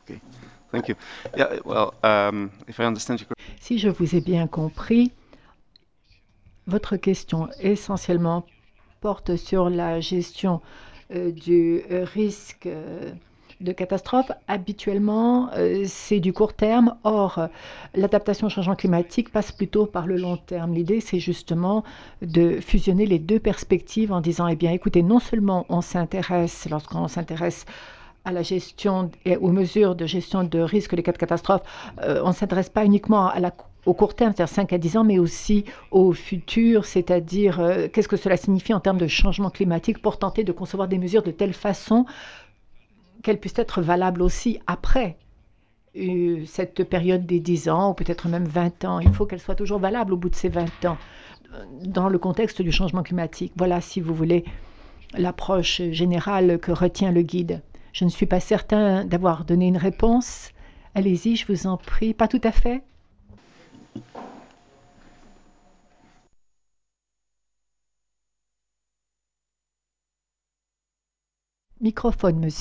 Okay. Thank you. Yeah, well, if I understand you Si je vous ai bien compris, votre question essentiellement porte sur la gestion du risque de catastrophe. Habituellement, c'est du court terme. Or, l'adaptation au changement climatique passe plutôt par le long terme. L'idée, c'est justement de fusionner les deux perspectives en disant, eh bien, écoutez, non seulement on s'intéresse, lorsqu'on s'intéresse à la gestion et aux mesures de gestion de risque des cas de catastrophe, on ne s'intéresse pas uniquement au court terme, c'est-à-dire 5 à 10 ans, mais aussi au futur, c'est-à-dire qu'est-ce que cela signifie en termes de changement climatique pour tenter de concevoir des mesures de telle façon qu'elles puissent être valables aussi après cette période des 10 ans ou peut-être même 20 ans. Il faut qu'elle soit toujours valable au bout de ces 20 ans dans le contexte du changement climatique. Voilà, si vous voulez, l'approche générale que retient le guide. Je ne suis pas certain d'avoir donné une réponse. Allez-y, je vous en prie. Pas tout à fait. Microphone, monsieur.